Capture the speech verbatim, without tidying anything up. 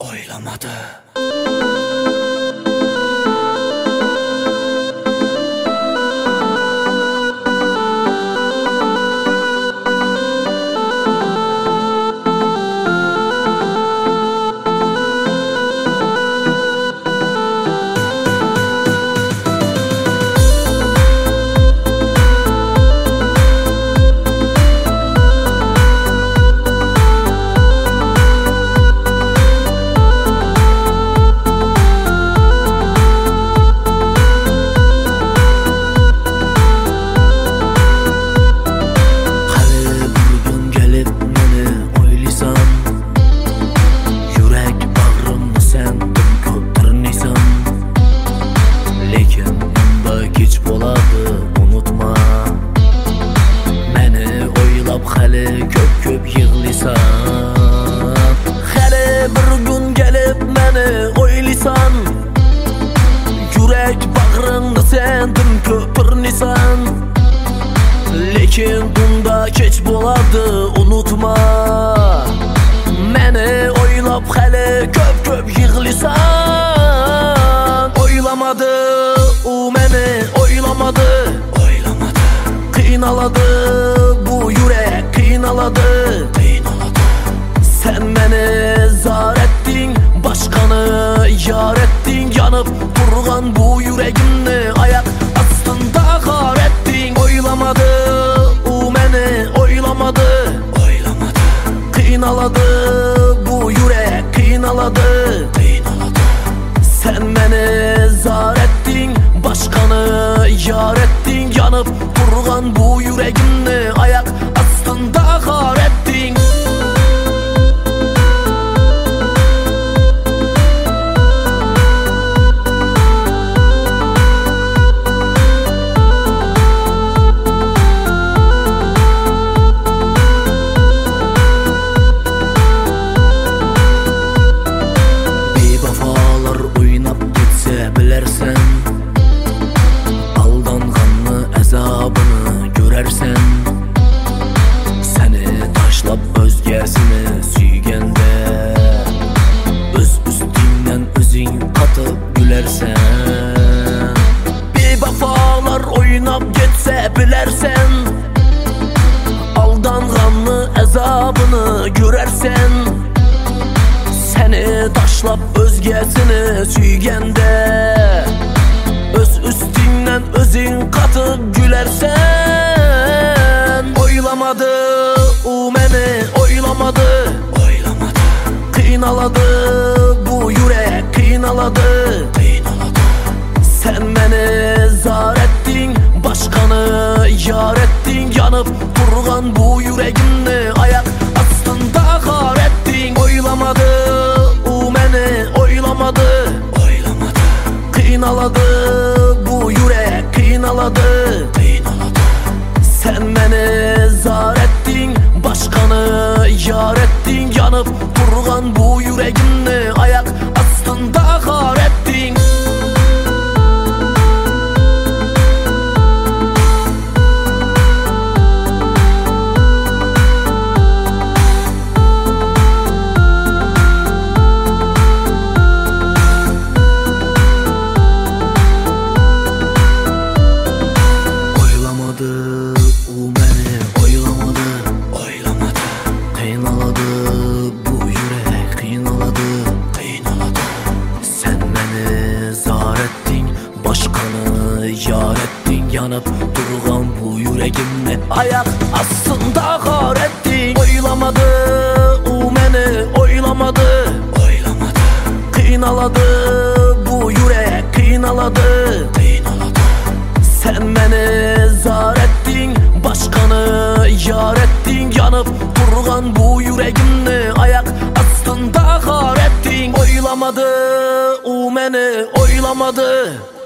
oylamadı. Köp-köp yığlısan, hələ bir gün gəlib məni oylisan. Yürək bağrında səndin köpürnisan. Lekin bunda keç boladı, unutma. Məni oylab hələ köp-köp yığlısan. Oylamadı, o məni oylamadı. Oylamadı, qıynaladı bu yürək, qıynaladı, qıynaladı. Sen məni zar ettin, başqanı yar ettin. Yanıb durğan bu yüreğimni ayak astında xar ettin. Oylamadı, o məni oylamadı. Oylamadı, qıynaladı bu yürək, qıynaladı, qıynaladı. Sen məni zar ettin, başqanı yar ettin. Yanıb durğan bu yüreğimni ayak astında xar ettin. Bevafalar oynab getsə bilərsən, aldanğanlı əzabını görərsən. Səni taşlab özgəsini süygəndə, öz üstündən özün qatıb gülərsən. Bevafalar oynab getsə bilərsən, aldanğanlı əzabını görərsən. Səni taşlab özgəsini süygəndə, öz üstündən özün qatıb gülərsən. Oylamadı, o məni oylamadı. Oylamadı, qıynaladı bu yürək, qıynaladı, qıynaladı. Sen məni zar ettin, başqanı yar ettin. Yanıb durğan bu yüreğimni ayak astında xar ettin. Oylamadı, o məni oylamadı. Oylamadı, qıynaladı bu yürək, qıynaladı, qıynaladı. Sen məni zar ettin, başqanı yar ettin. Yanıb durğan bu yüreğimni ayak astında xar ettin. Yar ettin, yanıp durğan bu yüreğimni ayak astında xar ettin. Oylamadı, o məni oylamadı. Oylamadı, qıynaladı bu yürək, qıynaladı, qıynaladı. Sen məni zar ettin, başqanı yar ettin. Yanıb durğan bu yüreğimni ayak astında xar ettin. Oylamadı, o məni oylamadı.